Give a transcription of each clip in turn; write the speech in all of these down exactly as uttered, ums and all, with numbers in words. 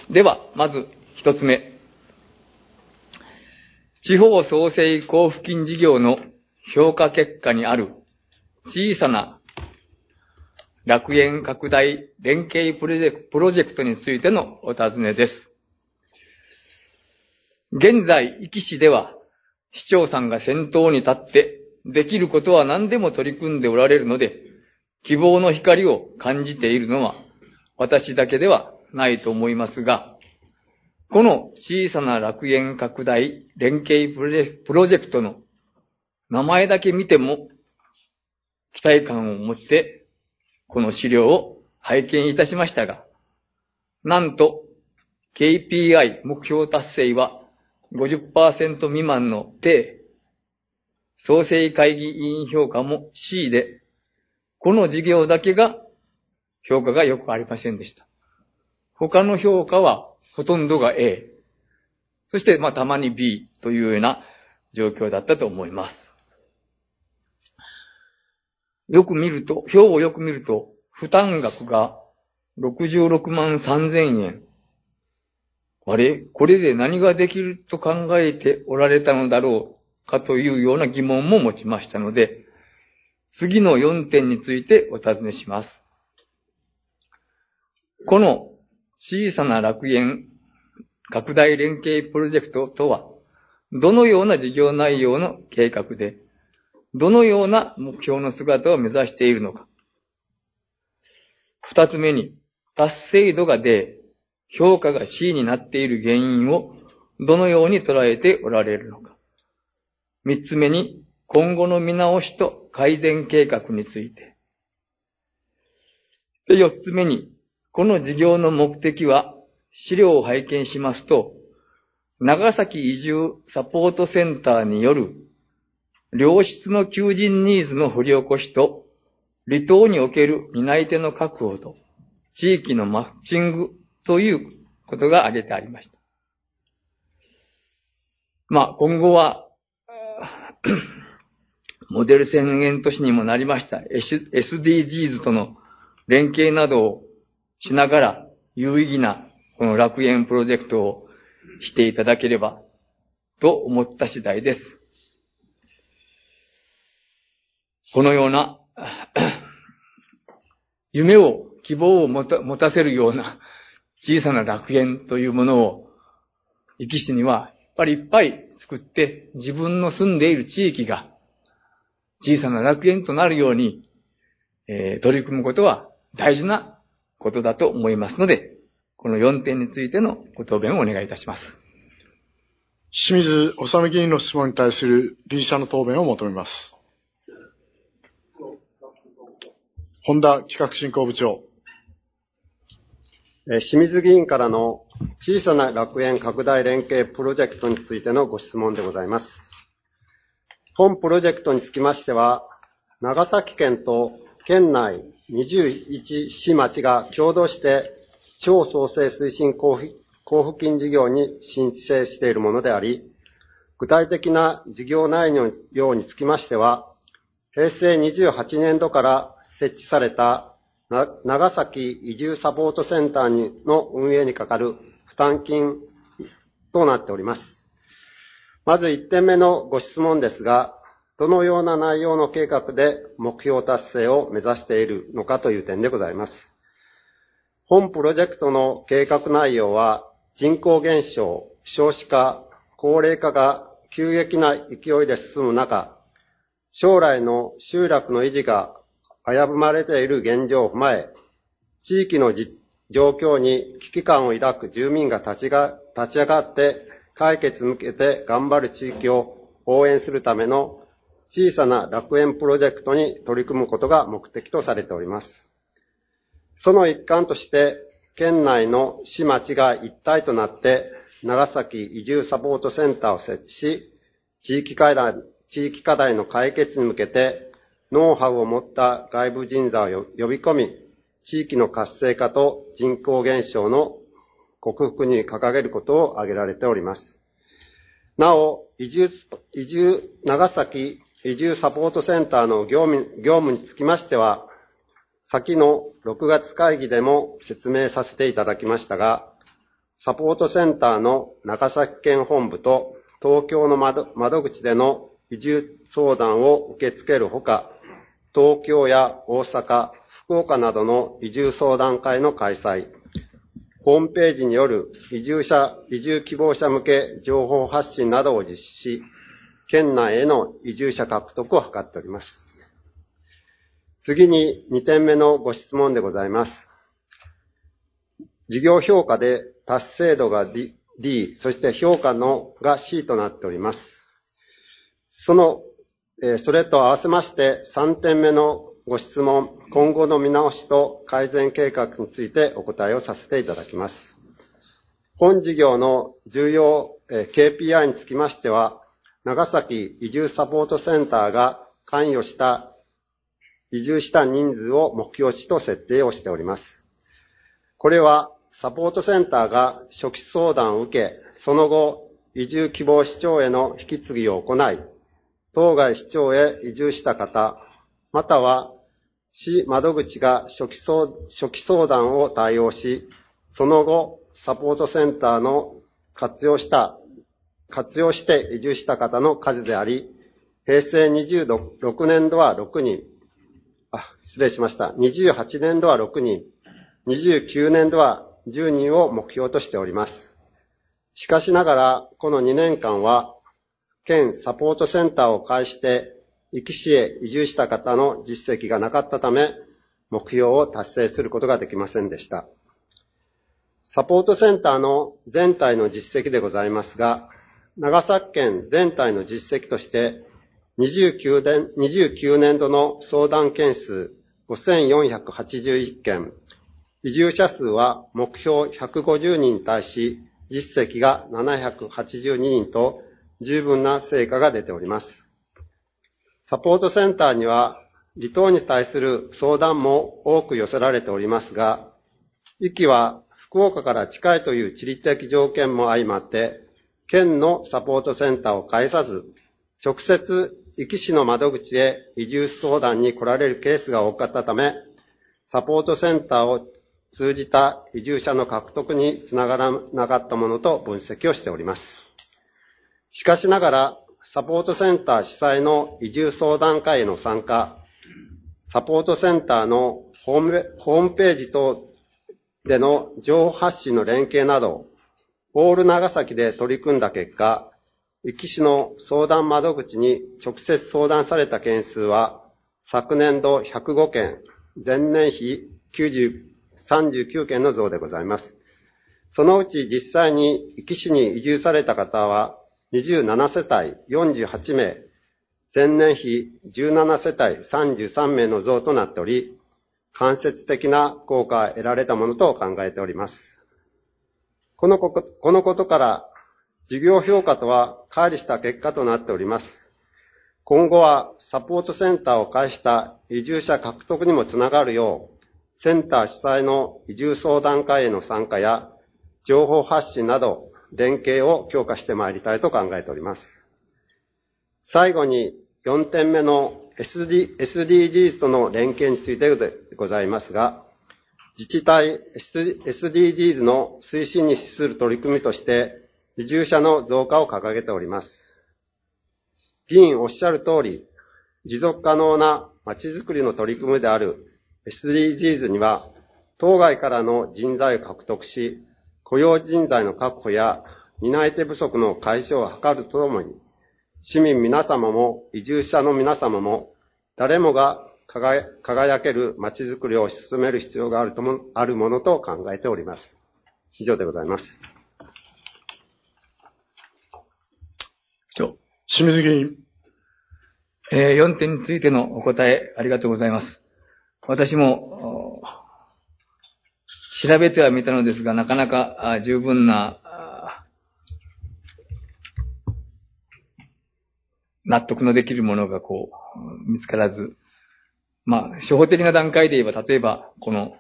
では、まず一つ目。地方創生交付金事業の評価結果にある小さな楽園拡大連携プロジェクト、プロジェクトについてのお尋ねです。現在、壱岐市では市長さんが先頭に立ってできることは何でも取り組んでおられるので、希望の光を感じているのは私だけではないと思いますが、この小さな楽園拡大連携プロジェクトの名前だけ見ても期待感を持ってこの資料を拝見いたしましたが、なんと ケーピーアイ 目標達成は ごじゅっパーセント 未満の低、創生会議委員評価も シー で、この事業だけが評価がよくありませんでした。他の評価はほとんどが A、そしてまあたまに B というような状況だったと思います。よく見ると、表をよく見ると、負担額がろくじゅうろくまんさんぜんえん。あれ？これで何ができると考えておられたのだろうかというような疑問も持ちましたので、次のよんてんについてお尋ねします。この小さな楽園拡大連携プロジェクトとは、どのような事業内容の計画で、どのような目標の姿を目指しているのか。二つ目に、達成度が D、評価が C になっている原因をどのように捉えておられるのか。三つ目に、今後の見直しと改善計画について。で、四つ目に、この事業の目的は、資料を拝見しますと、長崎移住サポートセンターによる良質の求人ニーズの掘り起こしと、離島における担い手の確保と、地域のマッチングということが挙げてありました。まあ、今後は、モデル宣言都市にもなりました エスディージーズ との連携などをしながら有意義なこの楽園プロジェクトをしていただければと思った次第です。このような夢を希望を持た、持たせるような小さな楽園というものを壱岐市にはやっぱりいっぱい作って、自分の住んでいる地域が小さな楽園となるように、えー、取り組むことは大事なことだと思いますので、このよんてんについてのご答弁をお願いいたします。 清水治議員の質問に対する理事者の答弁を求めます。本田企画振興部長。 清水議員からの小さな楽園拡大連携プロジェクトについてのご質問でございます。本プロジェクトにつきましては、長崎県と県内にじゅういち市町が共同して地方創生推進交付金事業に申請しているものであり、具体的な事業内容につきましては、平成にじゅうはちねんどから設置された長崎移住サポートセンターの運営にかかる負担金となっております。まずいってんめのご質問ですが、どのような内容の計画で目標達成を目指しているのかという点でございます。本プロジェクトの計画内容は、人口減少、少子化、高齢化が急激な勢いで進む中、将来の集落の維持が危ぶまれている現状を踏まえ、地域の状況に危機感を抱く住民が立ちが立ち上がって解決に向けて頑張る地域を応援するための小さな楽園プロジェクトに取り組むことが目的とされております。その一環として、県内の市町が一体となって長崎移住サポートセンターを設置し、地域課題、地域課題の解決に向けてノウハウを持った外部人材を呼び込み、地域の活性化と人口減少の克服に掲げることを挙げられております。なお、移住、移住、長崎移住サポートセンターの業務、業務につきましては、先のろくがつ会議でも説明させていただきましたが、 サポートセンターの長崎県本部と東京の 窓, 窓口での移住相談を受け付けるほか、東京や大阪、福岡などの移住相談会の開催、ホームページによる移住者、移住希望者向け情報発信などを実施し、県内への移住者獲得を図っております。次ににてんめのご質問でございます。事業評価で達成度が D, D、そして評価のが C となっております。その、えー、それと合わせましてさんてんめのご質問、今後の見直しと改善計画についてお答えをさせていただきます。本事業の重要 ケーピーアイ につきましては、長崎移住サポートセンターが関与した移住した人数を目標値と設定をしております。これはサポートセンターが初期相談を受け、その後移住希望市町への引き継ぎを行い、当該市町へ移住した方、または市窓口が初期相、初期相談を対応し、その後、サポートセンターの活用した、活用して移住した方の数であり、平成にじゅうろくねん度はろくにん、あ、失礼しました。にじゅうはちねん度はろくにん、にじゅうきゅうねん度はじゅうにんを目標としております。しかしながら、このにねんかんは、県サポートセンターを介して、壱岐市へ移住した方の実績がなかったため、目標を達成することができませんでした。サポートセンターの全体の実績でございますが、長崎県全体の実績として、にじゅうきゅうねん度の相談件数ごせんよんひゃくはちじゅういっけん、移住者数は目標ひゃくごじゅうにんに対し、実績がななひゃくはちじゅうににんと十分な成果が出ております。サポートセンターには、離島に対する相談も多く寄せられておりますが、壱岐は福岡から近いという地理的条件も相まって、県のサポートセンターを介さず、直接壱岐市の窓口へ移住相談に来られるケースが多かったため、サポートセンターを通じた移住者の獲得につながらなかったものと分析をしております。しかしながら、サポートセンター主催の移住相談会への参加、サポートセンターのホーム、ホームページ等での情報発信の連携など、オール長崎で取り組んだ結果、壱岐市の相談窓口に直接相談された件数は、昨年度ひゃくごけん、前年比さんじゅうきゅうけんの増でございます。そのうち実際に壱岐市に移住された方は、にじゅうななせたいよんじゅうはちめい、前年比じゅうななせたいさんじゅうさんめいの増となっており、間接的な効果が得られたものと考えております。このこ、このことから、事業評価とは乖離した結果となっております。今後はサポートセンターを介した移住者獲得にもつながるよう、センター主催の移住相談会への参加や、情報発信など、連携を強化してまいりたいと考えております。最後によんてんめの エスディージーズ との連携についてでございますが、自治体 エスディージーズ の推進に資する取り組みとして移住者の増加を掲げております。議員おっしゃる通り、持続可能なまちづくりの取り組みである エスディージーズ には、当該からの人材を獲得し、雇用人材の確保や担い手不足の解消を図るとともに、市民皆様も移住者の皆様も誰もが輝けるまちづくりを進める必要があるとも、あるものと考えております。以上でございます。 清水議員。 えー、よんてんについてのお答えありがとうございます。私も、調べてはみたのですが、なかなか十分な納得のできるものがこう見つからず、まあ、初歩的な段階で言えば、例えば、この、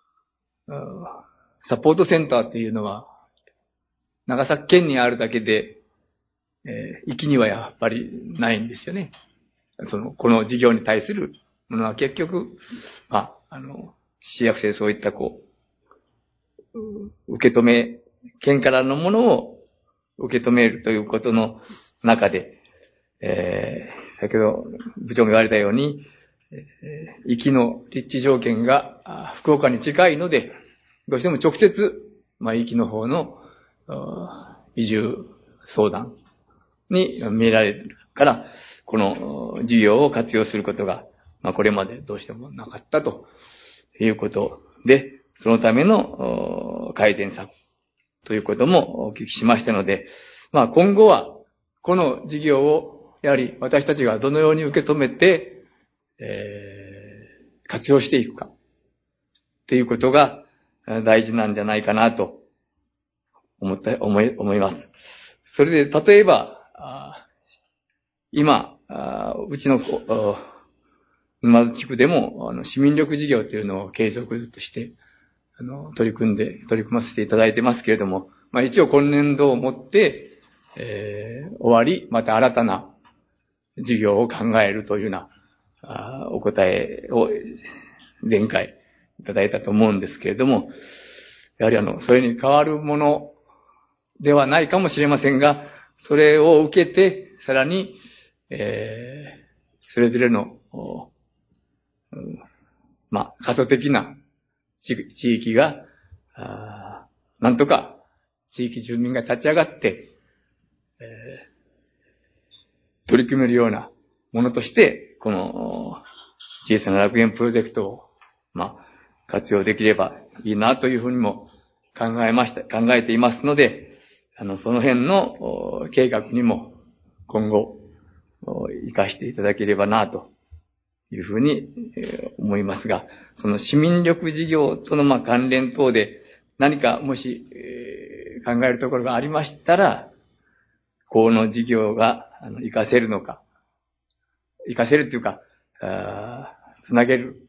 サポートセンターというのは、長崎県にあるだけで、えー、壱岐にはやっぱりないんですよね。その、この事業に対するものは結局、まあ、あの、市役所でそういったこう、受け止め県からのものを受け止めるということの中で、えー、先ほど部長が言われたように、えー、行きの立地条件が福岡に近いので、どうしても直接、まあ、行きの方の移住相談に見えられるから、この事業を活用することが、まあ、これまでどうしてもなかったということで、そのための改善策ということもお聞きしましたので、まあ、今後はこの事業をやはり私たちがどのように受け止めて、えー、活用していくかということが大事なんじゃないかなと思った思い思います。それで例えば今うちの沼津地区でも市民力事業というのを継続としてあの取り組んで取り組ませていただいてますけれども、まあ、一応今年度をもって、えー、終わりまた新たな事業を考えるというようなあお答えを前回いただいたと思うんですけれども、やはりあのそれに代わるものではないかもしれませんが、それを受けてさらに、えー、それぞれの、うん、まあ過疎的な地域があなんとか地域住民が立ち上がって、えー、取り組めるようなものとしてこの小さな楽園プロジェクトをまあ活用できればいいなというふうにも考えました考えていますので、あのその辺の計画にも今後生かしていただければなというふうに思いますが、その市民力事業とのまあ関連等で何かもし考えるところがありましたら、この事業が活かせるのか、活かせるというか、つなげる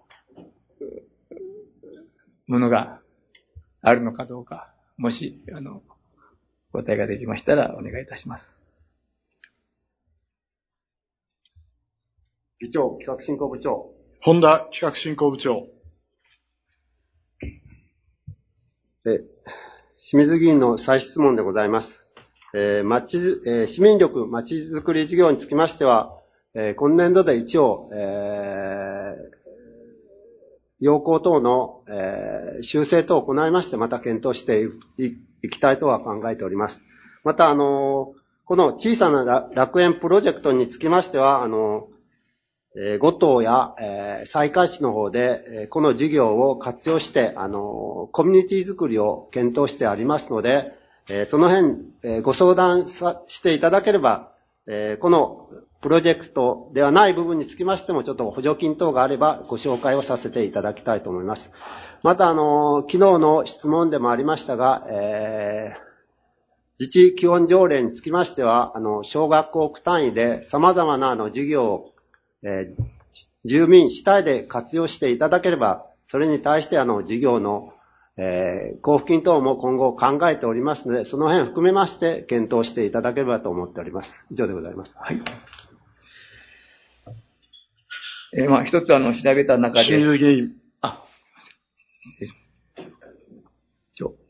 ものがあるのかどうか、もしあのお答えができましたらお願いいたします。 議長、企画進行部長。 本田企画進行部長。 え、清水議員の再質問でございます。えー、町、えー、市民力まちづくり事業につきましては、えー、今年度で一応、えー、要項等の、えー、修正等を行いまして、また検討してい、い、いきたいとは考えております。また、あの、この小さな楽園プロジェクトにつきましては、あの、えー、ご島や、えー、西海市の方で、えー、この事業を活用して、あの、コミュニティ作りを検討してありますので、えー、その辺、えー、ご相談さしていただければ、えー、このプロジェクトではない部分につきましても、ちょっと補助金等があればご紹介をさせていただきたいと思います。また、あの、昨日の質問でもありましたが、えー、自治基本条例につきましては、あの、小学校区単位で様々なあの事業をえー、住民主体で活用していただければ、それに対してあの事業の、えー、交付金等も今後考えておりますので、その辺含めまして検討していただければと思っております。以上でございます。 はい。えー、まあ一つあの調べた中で。 清水議員。 あ、失礼します。一応。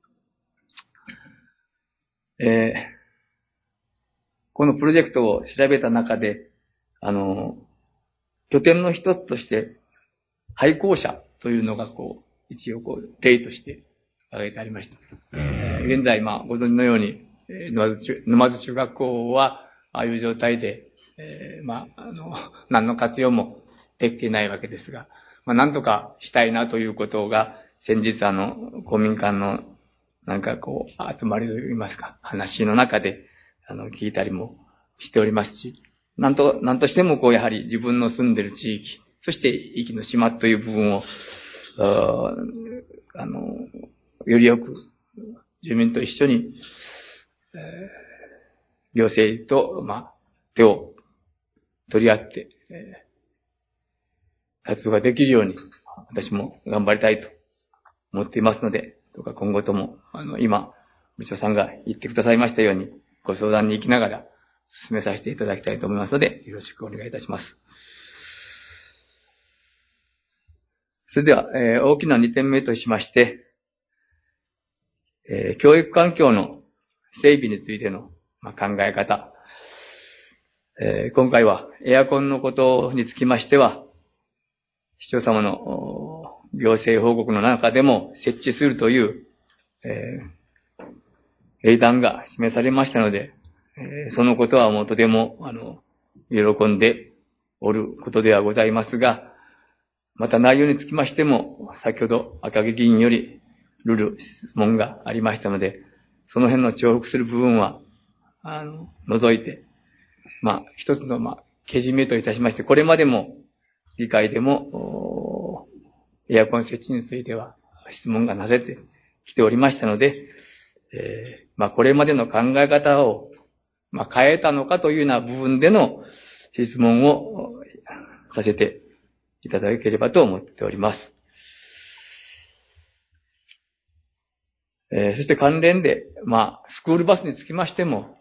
えー、このプロジェクトを調べた中で、あの、拠点の一つとして、廃校舎というのがこう、一応こう、例として挙げてありました。えー、現在、まあ、ご存知のように、沼津中、沼津中学校は、ああいう状態で、えー、まあ、あの、何の活用もできていないわけですが、まあ、なんとかしたいなということが、先日あの、公民館の、なんかこう、集まりといいますか、話の中で、あの、聞いたりもしておりますし、なんと、なんとしてもこう、やはり自分の住んでる地域、そして壱岐の島という部分を、あの、よりよく住民と一緒に、えー、行政と、まあ、手を取り合って、えー、活動ができるように、私も頑張りたいと思っていますので、どうか今後とも、あの、今、部長さんが言ってくださいましたように、ご相談に行きながら、進めさせていただきたいと思いますので、よろしくお願いいたします。それでは、えー、大きなにてんめとしまして、 えー、教育環境の整備についての、まあ、考え方、えー、今回はエアコンのことにつきましては、市長様の行政報告の中でも設置するという、えー、英断が示されましたので、えー、そのことはもうとても、あの、喜んでおることではございますが、また内容につきましても、先ほど赤木議員よりルール質問がありましたので、その辺の重複する部分は、あの、除いて、まあ、一つの、まあ、けじめといたしまして、これまでも、議会でも、エアコン設置については質問がなされてきておりましたので、えー、まあ、これまでの考え方を、まあ、変えたのかというような部分での質問をさせていただければと思っております。えー、そして関連で、まあ、スクールバスにつきましても、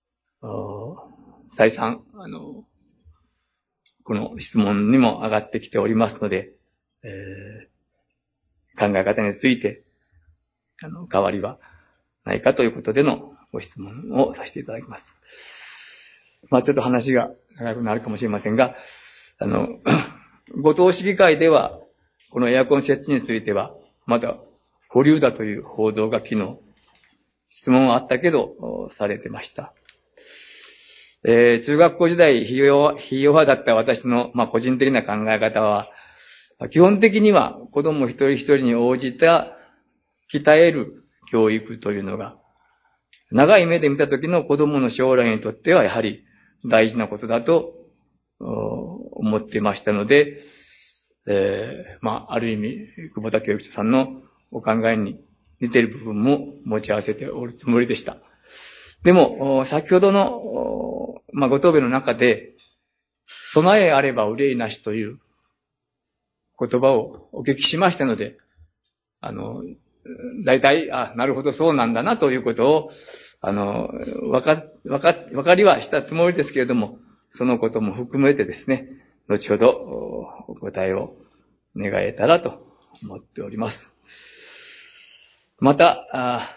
再三、あの、この質問にも上がってきておりますので、えー、考え方について、あの、変わりはないかということでのご質問をさせていただきます。まあちょっと話が長くなるかもしれませんが、あの、ご当市議会では、このエアコン設置については、まだ保留だという報道が昨日、質問はあったけど、されてました。えー、中学校時代、費用、費用派だった私の、まあ、個人的な考え方は、基本的には子供一人一人に応じた鍛える教育というのが、長い目で見た時の子供の将来にとってはやはり大事なことだと思っていましたので、えー、まあ、ある意味、久保田教育長さんのお考えに似ている部分も持ち合わせておるつもりでした。でも、先ほどの、まあ、ご答弁の中で、備えあれば憂いなしという言葉をお聞きしましたので、あの、大体、あ、なるほどそうなんだなということを、あの、わか、わか、わかりはしたつもりですけれども、そのことも含めてですね、後ほどお答えを願えたらと思っております。また、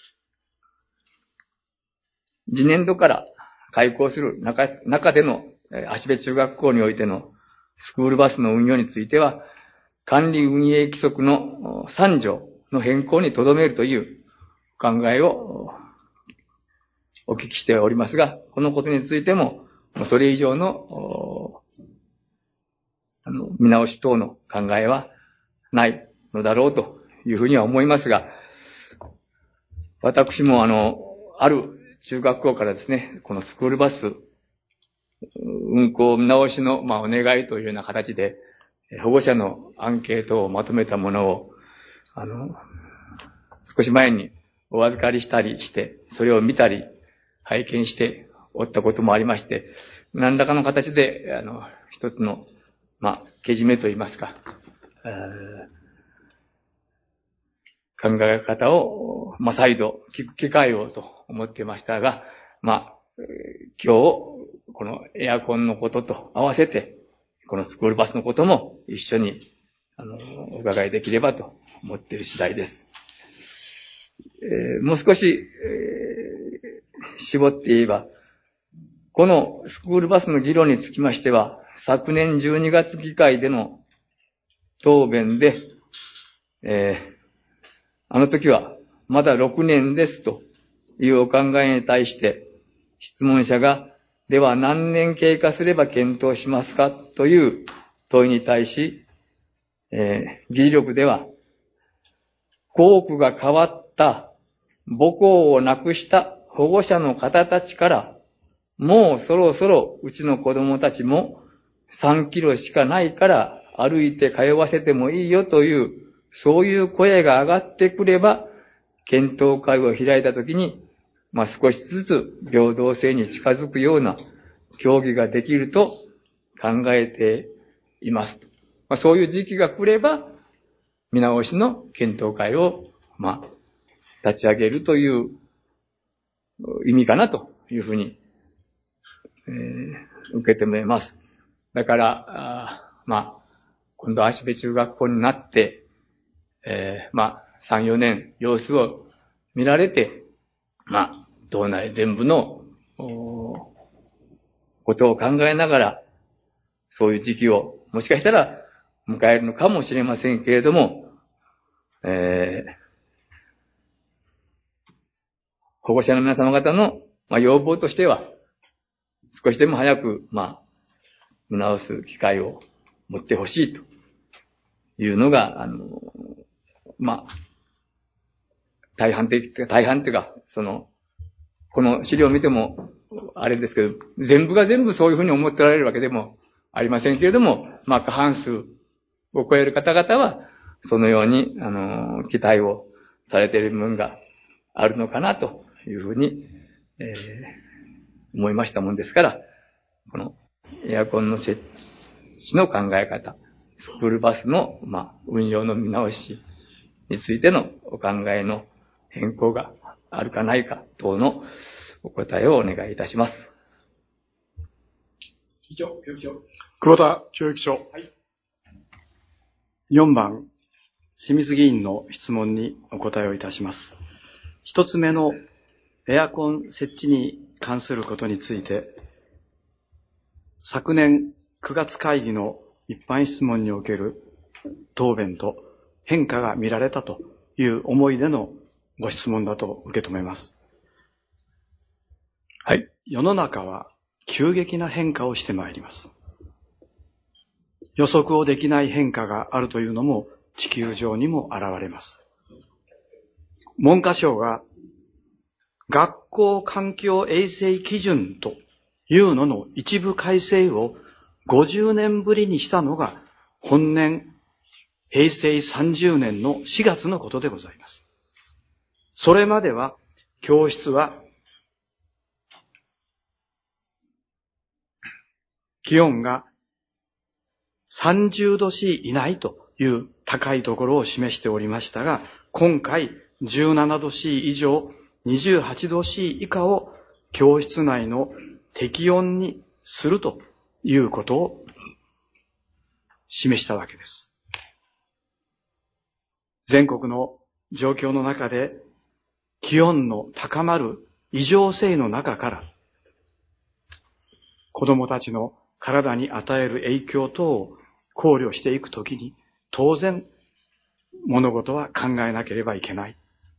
次年度から開校する中、中での芦部中学校においてのスクールバスの運用については、管理運営規則のさん条の変更に留めるという考えをお聞きしておりますが、このことについても、それ以上の、あの、見直し等の考えはないのだろうというふうには思いますが、私もあの、ある中学校からですね、このスクールバス運行見直しの、まあ、お願いというような形で、保護者のアンケートをまとめたものを、あの、少し前にお預かりしたりして、それを見たり、拝見しておったこともありまして、何らかの形で、あの、一つの、まあ、けじめといいますか、考え方を、まあ、再度聞く機会をと思っていましたが、まあ、今日、このエアコンのことと合わせて、このスクールバスのことも一緒に、あの、お伺いできればと思っている次第です。えー、もう少し、えー、絞って言えば、このスクールバスの議論につきましては、昨年じゅうにがつ議会での答弁で、えー、あの時はまだろくねんですというお考えに対して、質問者が、では何年経過すれば検討しますかという問いに対し、えー、議事録では、校区が変わった母校をなくした保護者の方たちから、もうそろそろうちの子供たちもさんキロしかないから歩いて通わせてもいいよという、そういう声が上がってくれば、検討会を開いたときに、まあ少しずつ平等性に近づくような協議ができると考えています。まあ、そういう時期が来れば、見直しの検討会を、まあ、立ち上げるという意味かなというふうに、えー、受け止めます。だから、あまあ、今度芦部中学校になって、えー、まあ、さん、よねん様子を見られて、まあ、道内全部の、ことを考えながら、そういう時期を、もしかしたら、迎えるのかもしれませんけれども、えー、保護者の皆様方の、まあ、要望としては、少しでも早く、まあ、見直す機会を持ってほしいというのが、あの、まあ、大半的、大半というか、その、この資料を見ても、あれですけど、全部が全部そういうふうに思っておられるわけでもありませんけれども、まあ、過半数を超える方々は、そのように、あの、期待をされている部分があるのかなというふうに、えー、思いましたもんですから、このエアコンの設置の考え方、スクールバスの、まあ、運用の見直しについてのお考えの変更があるかないか等のお答えをお願いいたします。 以上、教育長。 久保田教育長。はい。 よんばん、清水議員の質問にお答えをいたします。一つ目のエアコン設置に関することについて、昨年くがつ会議の一般質問における答弁と変化が見られたという思いでのご質問だと受け止めます。 はい。 世の中は急激な変化をしてまいります。予測をできない変化があるというのも地球上にも現れます。文科省が学校環境衛生基準というのの一部改正をごじゅうねんぶりにしたのが本年へいせいさんじゅうねんのしがつのことでございます。それまでは教室は気温がさんじゅうどし以内という高いところを示しておりましたが、今回じゅうななどし以上にじゅうはちどし以下を教室内の適温にするということを示したわけです。全国の状況の中で気温の高まる異常性の中から子供たちの体に与える影響等を考慮していくときに、当然物事は考えなければいけない。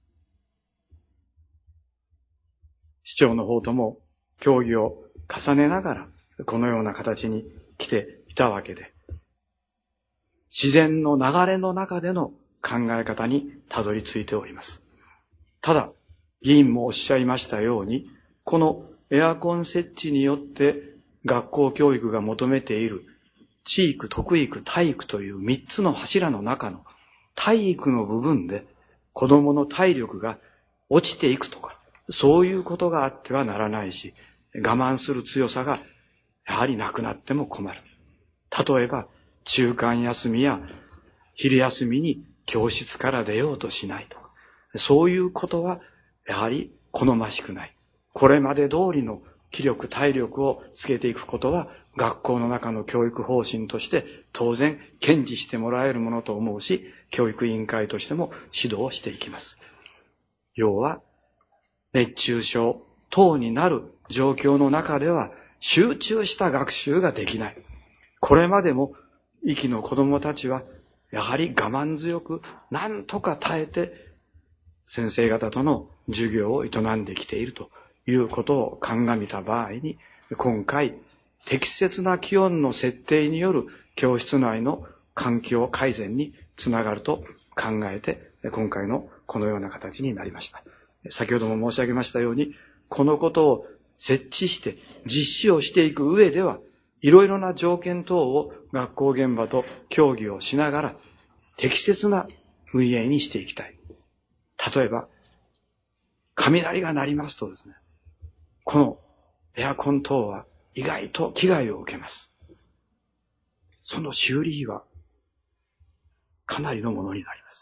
市長の方とも協議を重ねながらこのような形に来ていたわけで、自然の流れの中での考え方にたどり着いております。ただ、議員もおっしゃいましたように、このエアコン設置によって学校教育が求めている地域、特育、体育という三つの柱の中の体育の部分で子供の体力が落ちていくとか、そういうことがあってはならないし、我慢する強さがやはりなくなっても困る。例えば、中間休みや昼休みに教室から出ようとしないとか、そういうことはやはり好ましくない。これまで通りの気力、体力をつけていくことは学校の中の教育方針として当然堅持してもらえるものと思うし、教育委員会としても指導をしていきます。要は、熱中症等になる状況の中では集中した学習ができない。これまでも息の子供たちはやはり我慢強く何とか耐えて先生方との授業を営んできているということを鑑みた場合に、今回適切な気温の設定による教室内の環境改善につながると考えて、今回のこのような形になりました。先ほども申し上げましたように、このことを設置して実施をしていく上では、いろいろな条件等を学校現場と協議をしながら適切な運営にしていきたい。例えば、雷が鳴りますとですね、このエアコン等は意外と危害を受けます。その修理費はかなりのものになります。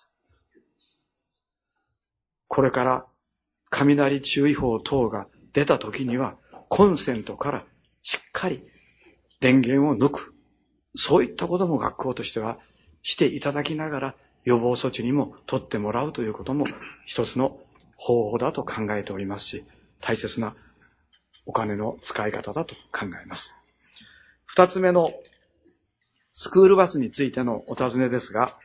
これから雷注意報等が出た時には、コンセントからしっかり電源を抜く。そういったことも学校としてはしていただきながら、予防措置にも取ってもらうということも一つの方法だと考えておりますし、大切なお金の使い方だと考えます。二つ目のスクールバスについてのお尋ねですが、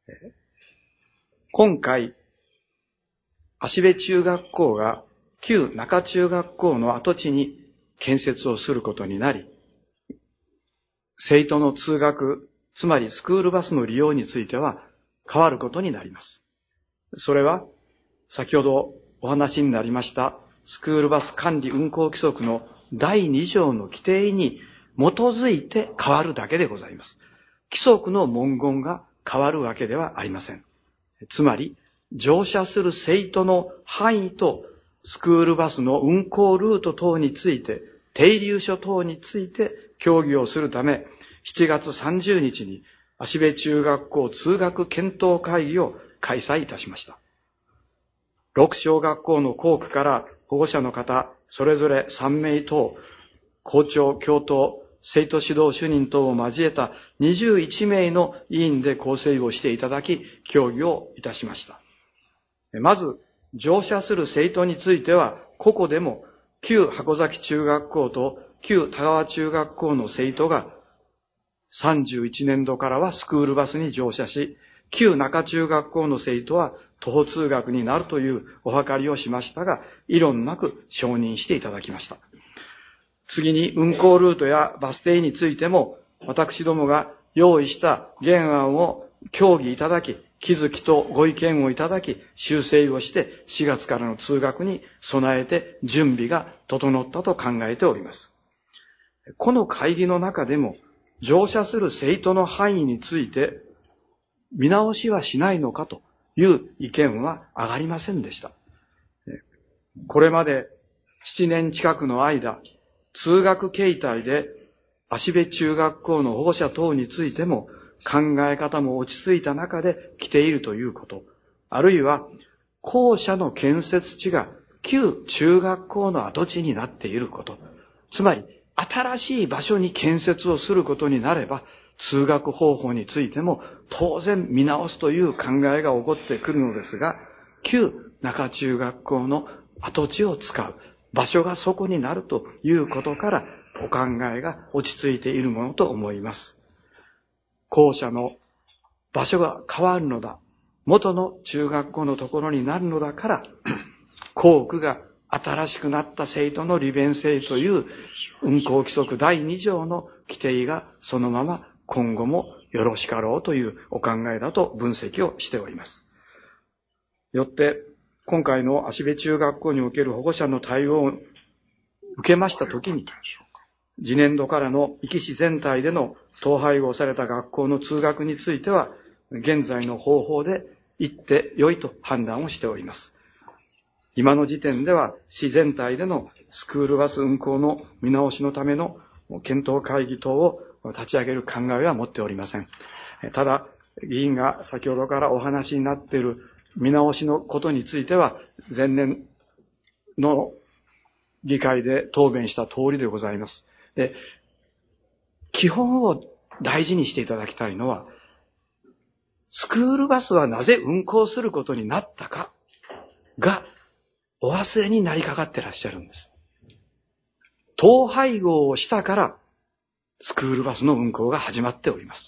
今回、芦部中学校が旧中中学校の跡地に建設をすることになり、生徒の通学、つまりスクールバスの利用については変わることになります。それは、先ほどお話になりましたスクールバス管理運行規則のだいに条の規定に基づいて変わるだけでございます。規則の文言が変わるわけではありません。つまり、乗車する生徒の範囲とスクールバスの運行ルート等について、停留所等について協議をするため、しちがつさんじゅうにちに芦部中学校通学検討会議を開催いたしました。ろく小学校の校区から保護者の方、それぞれさんめい等、校長、教頭、生徒指導主任等を交えたにじゅういちめいの委員で構成をしていただき、協議をいたしました。まず、乗車する生徒については、個々でも旧箱崎中学校と旧田川中学校の生徒がさんじゅういちねんどからはスクールバスに乗車し、旧中中学校の生徒は徒歩通学になるというお諮りをしましたが、異論なく承認していただきました。次に運行ルートやバス停についても、私どもが用意した原案を協議いただき、気づきとご意見をいただき、修正をしてしがつからの通学に備えて準備が整ったと考えております。この会議の中でも、乗車する生徒の範囲について見直しはしないのかという意見は上がりませんでした。これまでななねん近くの間、通学形態で芦部中学校の保護者等についても考え方も落ち着いた中で来ているということ、あるいは校舎の建設地が旧中学校の跡地になっていること、つまり新しい場所に建設をすることになれば、通学方法についても当然見直すという考えが起こってくるのですが、旧中中学校の跡地を使う場所がそこになるということからお考えが落ち着いているものと思います。校舎の場所が変わるのだ、元の中学校のところになるのだから、校区が新しくなった生徒の利便性という運行規則だいに条の規定がそのまま今後もよろしかろうというお考えだと分析をしております。よって、今回の芦部中学校における保護者の対応を受けましたときに、次年度からの壱岐市全体での統廃合された学校の通学については、現在の方法で行って良いと判断をしております。今の時点では市全体でのスクールバス運行の見直しのための検討会議等を立ち上げる考えは持っておりません。ただ、議員が先ほどからお話になっている見直しのことについては、前年の議会で答弁した通りでございます。で、基本を大事にしていただきたいのは、スクールバスはなぜ運行することになったかが、お忘れになりかかってらっしゃるんです。統廃合をしたから、スクールバスの運行が始まっております。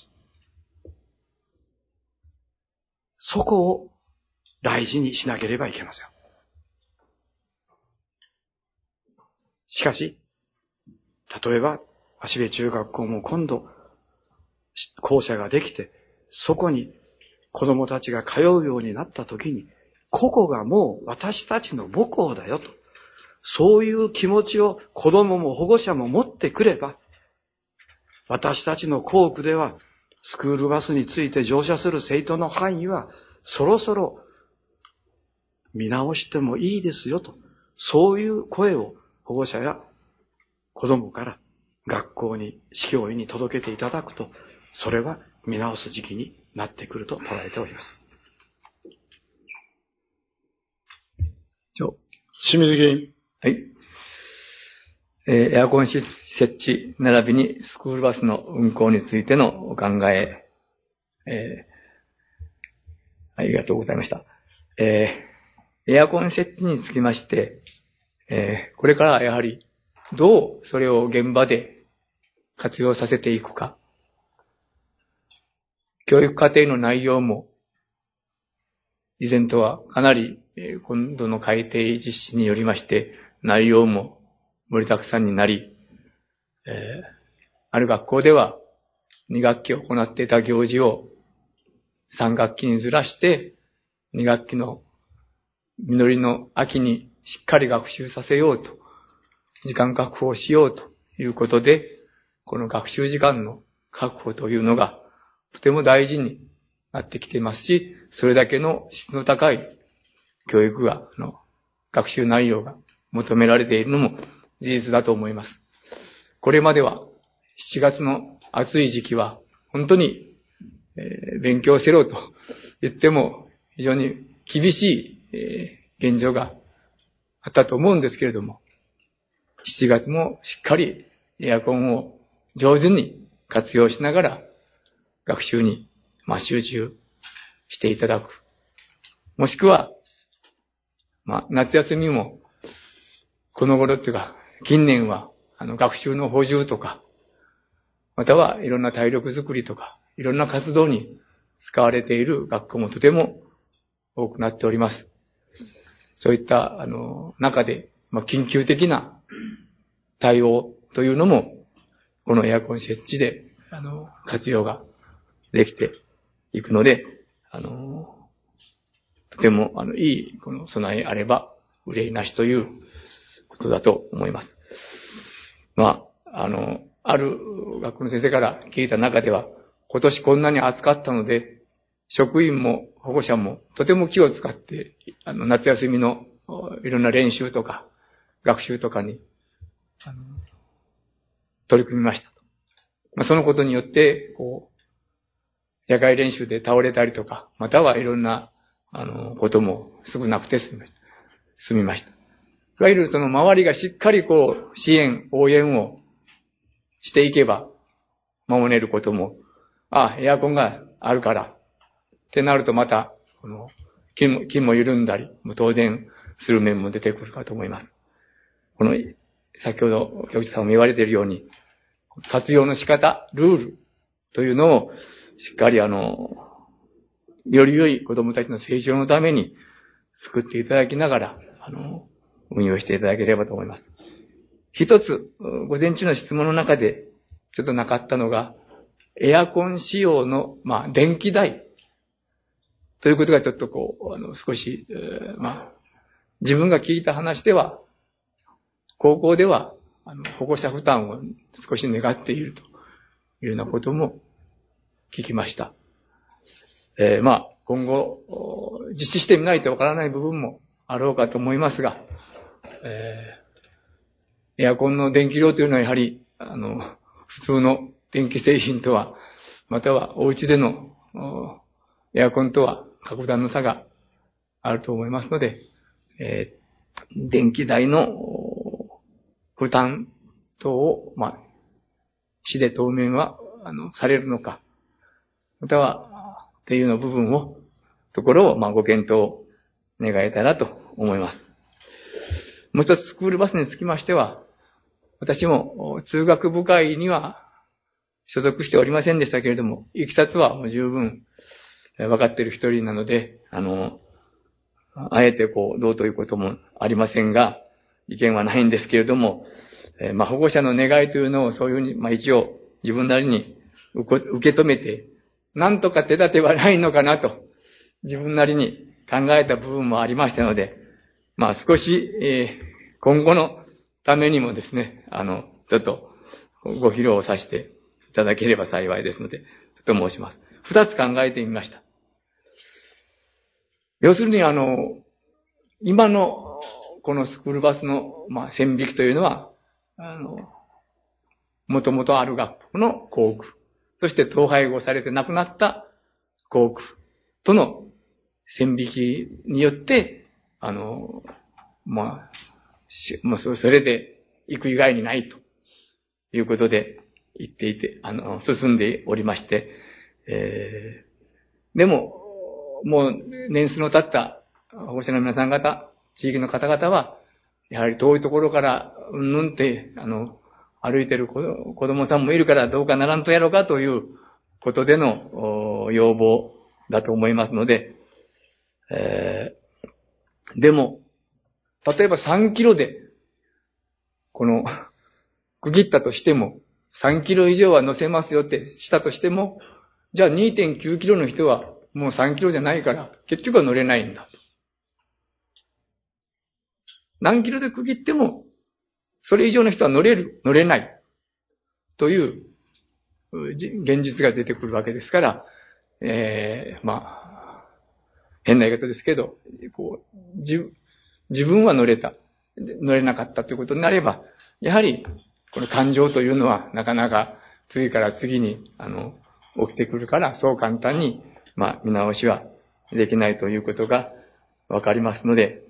そこを大事にしなければいけません。しかし、例えば、芦部中学校も今度、校舎ができて、そこに子供たちが通うようになったときに、ここがもう私たちの母校だよと、そういう気持ちを子供も保護者も持ってくれば、私たちの校区ではスクールバスについて乗車する生徒の範囲はそろそろ見直してもいいですよと、そういう声を保護者や子供から学校に、市教委に届けていただくと、それは見直す時期になってくると捉えております。 清水議員。 はい。えー、エアコン設置並びにスクールバスの運行についてのお考え、えー、ありがとうございました。えー、 エアコン設置につきまして、えー、これからやはりどうそれを現場で活用させていくか。教育課程の内容も以前とはかなり今度の改定実施によりまして内容も盛りだくさんになり、えー、ある学校ではに学期を行っていた行事をさん学期にずらしてに学期の実りの秋にしっかり学習させようと、時間確保をしようということで、この学習時間の確保というのがとても大事になってきていますし、それだけの質の高い教育が、の学習内容が求められているのも事実だと思います。これまではしちがつの暑い時期は本当に、えー、勉強せろと言っても非常に厳しい、えー、現状があったと思うんですけれども、しちがつもしっかりエアコンを上手に活用しながら学習に、まあ、集中していただく。もしくは、まあ、夏休みもこの頃というか近年はあの学習の補充とか、またはいろんな体力づくりとか、いろんな活動に使われている学校もとても多くなっております。そういったあの中で、まあ、緊急的な対応というのもこのエアコン設置であの活用ができていくので、あのとてもあのいいこの備えあれば憂いなしということだと思います。まああのある学校の先生から聞いた中では、今年こんなに暑かったので職員も保護者もとても気を使ってあの夏休みのいろんな練習とか学習とかにあの取り組みました。まあ、そのことによってこう野外練習で倒れたりとか、またはいろんなあのことも少なくて済みました。済みました。いわゆるその周りがしっかりこう支援応援をしていけば守れることも、あ、エアコンがあるからってなるとまたこの気も、気も緩んだりも当然する面も出てくるかと思います。この先ほど教授さんも言われているように、活用の仕方、ルールというのをしっかりあのより良い子どもたちの成長のために作っていただきながらあの運用していただければと思います。一つ午前中の質問の中でちょっとなかったのが、エアコン使用のまあ電気代ということがちょっとこうあの少し、えー、まあ自分が聞いた話では高校ではあの保護者負担を少し願っているというようなことも聞きました。えー、まあ今後実施してみないとわからない部分もあろうかと思いますが、えー、エアコンの電気量というのはやはりあの普通の電気製品とは、またはお家でのエアコンとは格段の差があると思いますので、えー、電気代の負担等を、まあ、市で当面はあのされるのか、またはっていうの部分をところをまあご検討願えたらと思います。もう一つスクールバスにつきましては、私も通学部会には所属しておりませんでしたけれども、いきさつはもう十分分かっている一人なので、あの、あえてこう、どうということもありませんが、意見はないんですけれども、えー、まあ保護者の願いというのをそういうふうに、まあ一応自分なりに受け止めて、なんとか手立てはないのかなと、自分なりに考えた部分もありましたので、まあ少し、えー、今後のためにもですね、あの、ちょっとご披露をさせていただければ幸いですので、と申します。二つ考えてみました。要するにあの、今のこのスクールバスの、まあ、線引きというのは、あの、もともとある学校の校区、そして統廃合されて亡くなった校区との線引きによって、あの、まあ、もうそれで行く以外にないということで言っていて、あの、進んでおりまして、えー、でも、もう年数の経った保護者の皆さん方、地域の方々は、やはり遠いところから、うんぬんって、あの、歩いてる子供さんもいるからどうかならんとやろうかということでの要望だと思いますので、えー、でも、例えばさんキロで、この、区切ったとしても、さんキロ以上は乗せますよってしたとしても、じゃあ にてんきゅうキロの人はもうさんキロじゃないから、結局は乗れないんだ。何キロで区切っても、それ以上の人は乗れる、乗れない。という、現実が出てくるわけですから、えー、まあ、変な言い方ですけど、こう、自、自分は乗れた。乗れなかったということになれば、やはり、この感情というのは、なかなか次から次に、あの、起きてくるから、そう簡単に、まあ、見直しはできないということがわかりますので、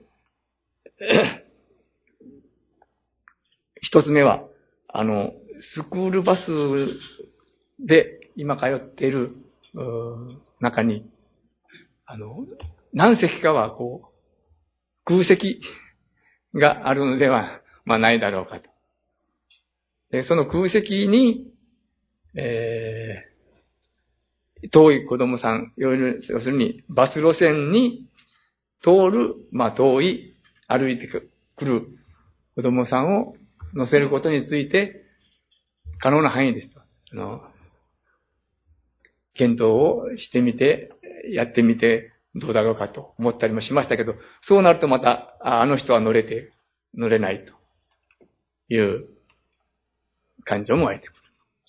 一つ目は、あの、スクールバスで今通っている中に、あの、何席かはこう、空席があるのでは、まあないだろうかと。でその空席に、えー、遠い子供さん、要するにバス路線に通る、まあ遠い歩いてくる子供さんを乗せることについて、可能な範囲ですと。あの、検討をしてみて、やってみてどうだろうかと思ったりもしましたけど、そうなるとまた、あ, あの人は乗れて、乗れないという感情も湧いてくる。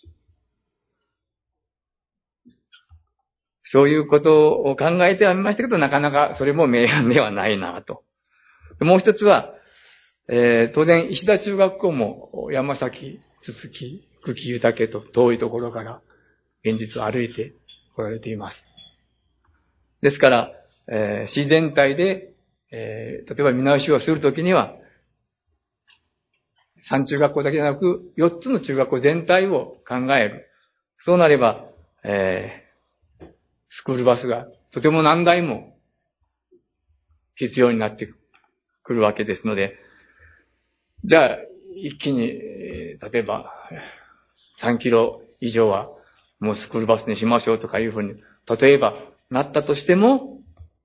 そういうことを考えてはみましたけど、なかなかそれも明暗ではないなと。もう一つは、えー、当然石田中学校も山崎、筒木、久喜豊家と遠いところから現実を歩いて来られています。ですから、えー、市全体で、えー、例えば見直しをするときには、三中学校だけでなく、四つの中学校全体を考える。そうなれば、えー、スクールバスがとても何台も必要になってくるわけですので、じゃあ、一気に、例えば、さんキロ以上はもうスクールバスにしましょうとかいうふうに、例えばなったとしても、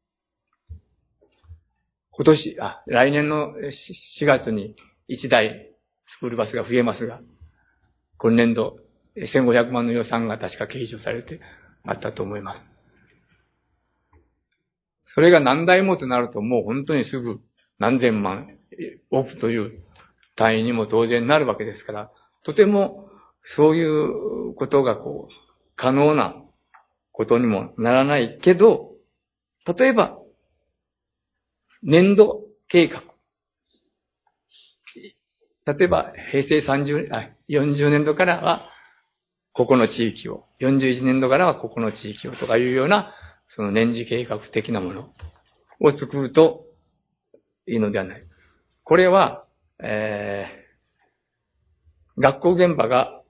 今年、あ、来年のしがつにいちだいスクールバスが増えますが、今年度せんごひゃくまんの予算が確か計上されてあったと思います。それが何台もとなるともう本当にすぐ何千万億という単位にも当然なるわけですから、とてもそういうことがこう可能なことにもならないけど、例えば年度計画。例えば平成さんじゅう、あ、よんじゅうねんどからはここの地域を、よんじゅういちねんどからはここの地域をとかいうようなその年次計画的なものを作るといいのではない。これは、えー、学校現場が、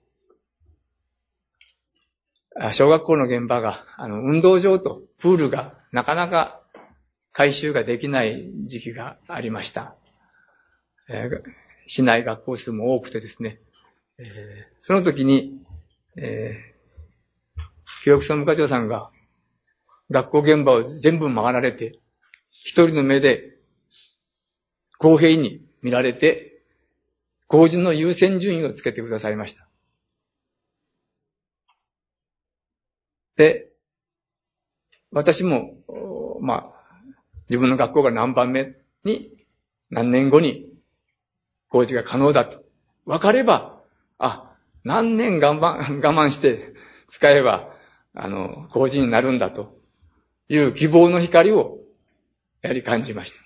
小学校の現場が、あの、運動場とプールがなかなか改修ができない時期がありました。えー、市内学校数も多くてですね、えー、その時に、えー、教育総務課長さんが学校現場を全部回られて、一人の目で公平に見られて、工事の優先順位をつけてくださいました。で、私も、まあ、自分の学校が何番目に、何年後に工事が可能だと分かれば、あ、何年我慢、我慢して使えば、あの、工事になるんだという希望の光をやはり感じました。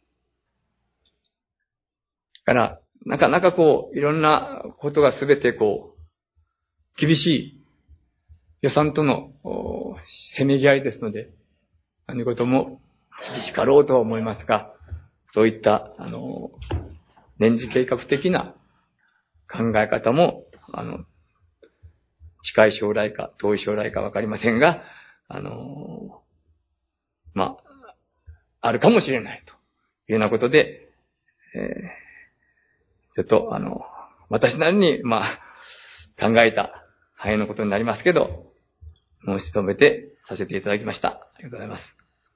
だから、なかなかこう、いろんなことがすべてこう、厳しい予算とのせめぎ合いですので、何事も厳しかろうとは思いますが、そういった、あの、年次計画的な考え方も、あの、近い将来か遠い将来かわかりませんが、あの、まあ、 あるかもしれないというようなことで、えー、ちょっと、あの、私なりに、まあ、考えた範囲のことになりますけど、申し述べてさせていただきました。ありがとうございます。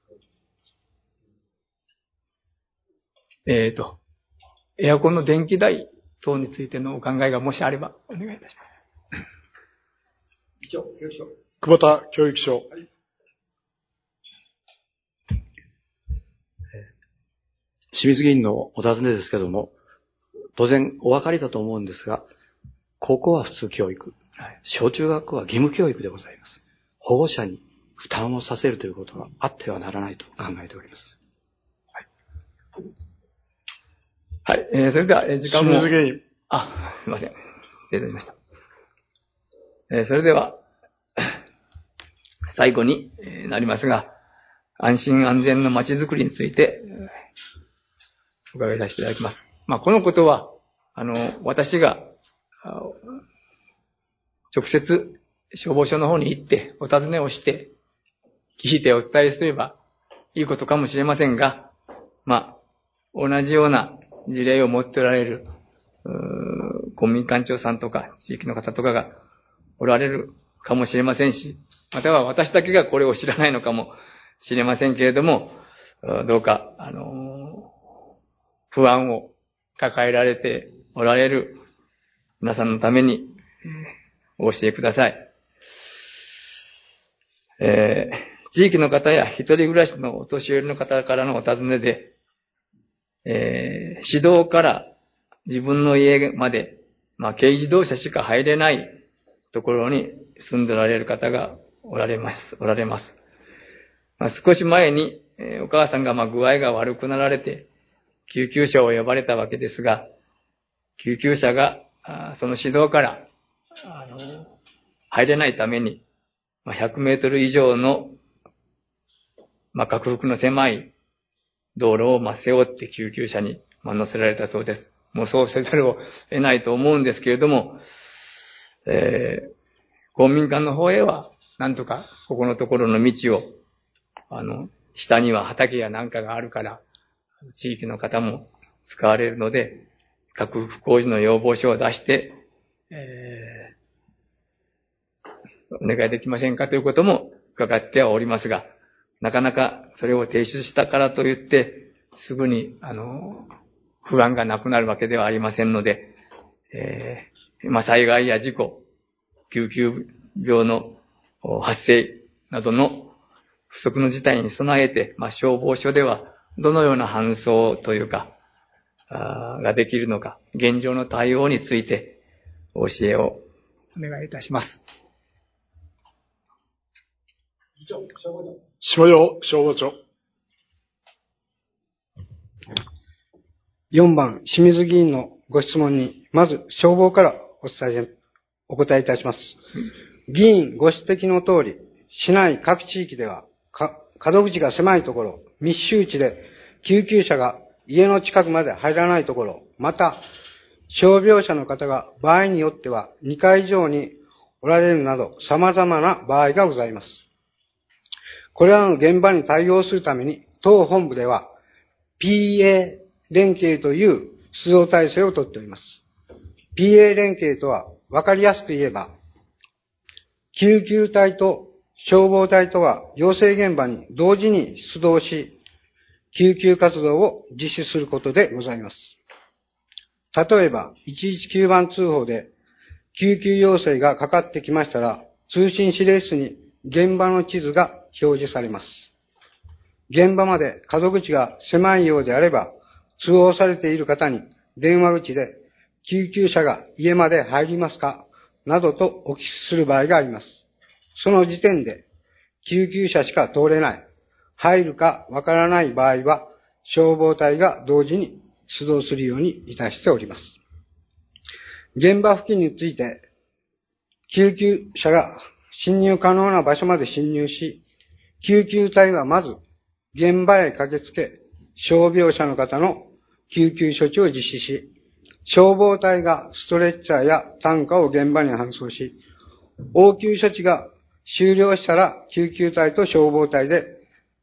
えーと、エアコンの電気代等についてのお考えがもしあればお願いいたします。 以上、教育省。久保田教育省。はい、 清水議員のお尋ねですけども、当然お分かりだと思うんですが、高校は普通教育、小中学校は義務教育でございます。保護者に負担をさせるということはあってはならないと考えております。 はい、はい、えー、それでは、えー、時間も。 清水議員。 あ、すいません。失礼いたしました。えー、それでは、最後になりますが、安心安全の街づくりについて、お伺いさせていただきます。まあ、このことは、あの、私が、直接消防署の方に行ってお尋ねをして聞いてお伝えすればいいことかもしれませんが、まあ同じような事例を持っておられる公民館長さんとか地域の方とかがおられるかもしれませんし、または私だけがこれを知らないのかもしれませんけれども、どうかあの不安を抱えられておられる皆さんのためにお教えください。えー、地域の方や一人暮らしのお年寄りの方からのお尋ねで、えー、指導から自分の家まで、まあ、軽自動車しか入れないところに住んでおられる方がおられます。おられます。まあ、少し前に、えー、お母さんがまあ具合が悪くなられて救急車を呼ばれたわけですが、救急車があその指導からあの入れないために、まあ、ひゃくメートル以上の、まあ、拡幅の狭い道路をまあ背負って救急車にまあ乗せられたそうです。もうそうせざるを得ないと思うんですけれども、えー、公民館の方へはなんとかここのところの道を、あの、下には畑やなんかがあるから、地域の方も使われるので、拡幅工事の要望書を出して、えーお願いできませんかということも伺ってはおりますが、なかなかそれを提出したからといって、すぐに、あの、不安がなくなるわけではありませんので、えー、まあ、災害や事故、救急病の発生などの不測の事態に備えて、まあ、消防署ではどのような搬送というか、あができるのか、現状の対応についてお教えをお願いいたします。 下條消防庁。 よんばん、清水議員のご質問に、まず消防からお伝え、お答えいたします。議員ご指摘の通り、市内各地域では、か門口が狭いところ、密集地で救急車が家の近くまで入らないところ、また、傷病者の方が場合によってはにかい以上におられるなど、様々な場合がございます。これらの現場に対応するために、当本部では ピーエー 連携という出動体制をとっております。ピーエー 連携とは分かりやすく言えば、救急隊と消防隊とが要請現場に同時に出動し、救急活動を実施することでございます。例えば、いちいちきゅうばん通報で救急要請がかかってきましたら、通信指令室に現場の地図が表示されます。現場まで門口が狭いようであれば、通報されている方に電話口で救急車が家まで入りますかなどとお聞きする場合があります。その時点で救急車しか通れない、入るかわからない場合は消防隊が同時に出動するようにいたしております。現場付近について救急車が進入可能な場所まで進入し、救急隊はまず現場へ駆けつけ、傷病者の方の救急処置を実施し、消防隊がストレッチャーや担架を現場に搬送し、応急処置が終了したら救急隊と消防隊で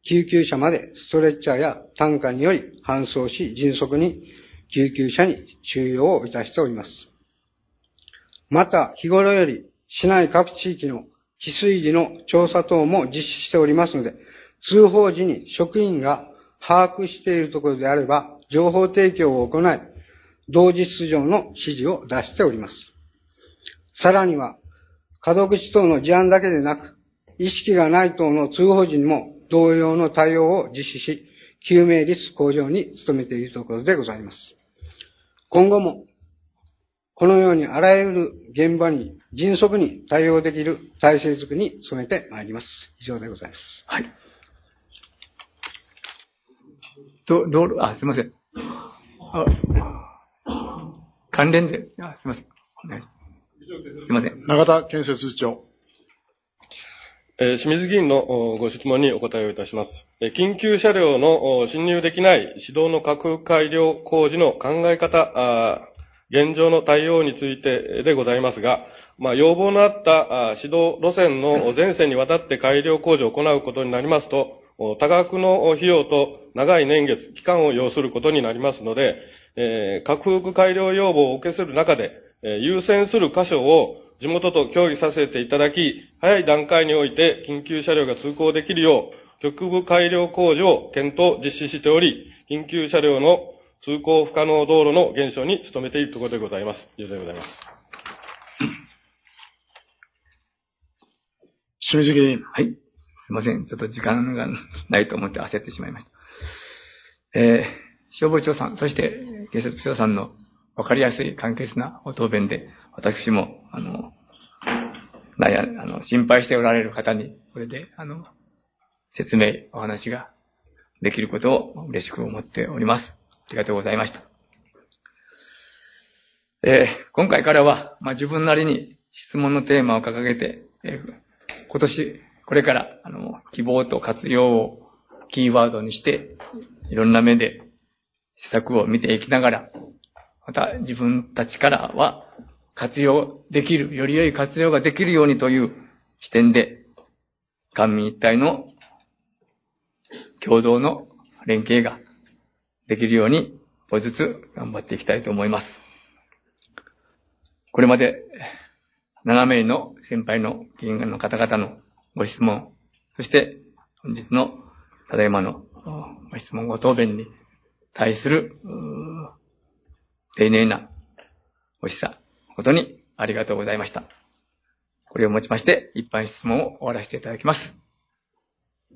救急車までストレッチャーや担架により搬送し、迅速に救急車に収容をいたしております。また、日頃より市内各地域の治水時の調査等も実施しておりますので、通報時に職員が把握しているところであれば、情報提供を行い、同日出場の指示を出しております。さらには、門口等の事案だけでなく、意識がない等の通報時にも同様の対応を実施し、救命率向上に努めているところでございます。今後も、このようにあらゆる現場に迅速に対応できる体制づくりに努めてまいります。以上でございます。 はい。ど、どう、あ、すいません。あ、関連で、あ、すいません。お願いします。すいません。 永田建設次長。 えー、清水議員のご質問にお答えをいたします。えー、緊急車両の進入できない指導の拡改良工事の考え方、現状の対応についてでございますが、まあ、要望のあった指導路線の全線にわたって改良工事を行うことになりますと、多額の費用と長い年月、期間を要することになりますので、えー、拡幅改良要望を受けする中で、えー、優先する箇所を地元と協議させていただき、早い段階において緊急車両が通行できるよう、局部改良工事を検討実施しており、緊急車両の通行不可能道路の減少に努めているところでございます。以上でございます。 清水議員。 はい。すいません。ちょっと時間がないと思って焦ってしまいました。えー、消防庁さん、そして警察庁さんのわかりやすい簡潔なご答弁で、私も、あの、悩あの心配しておられる方に、これで、あの、説明、お話ができることを嬉しく思っております。ありがとうございました。えー、今回からは、まあ、自分なりに質問のテーマを掲げて、えー、今年、これから、あの、希望と活用をキーワードにして、いろんな目で施策を見ていきながら、また自分たちからは活用できる、より良い活用ができるようにという視点で、官民一体の共同の連携ができるように、一歩ずつ頑張っていきたいと思います。これまでなな名の先輩の議員の方々のご質問、そして本日のただいまのご質問ご答弁に対する丁寧なご示唆誠にありがとうございました。これをもちまして一般質問を終わらせていただきます。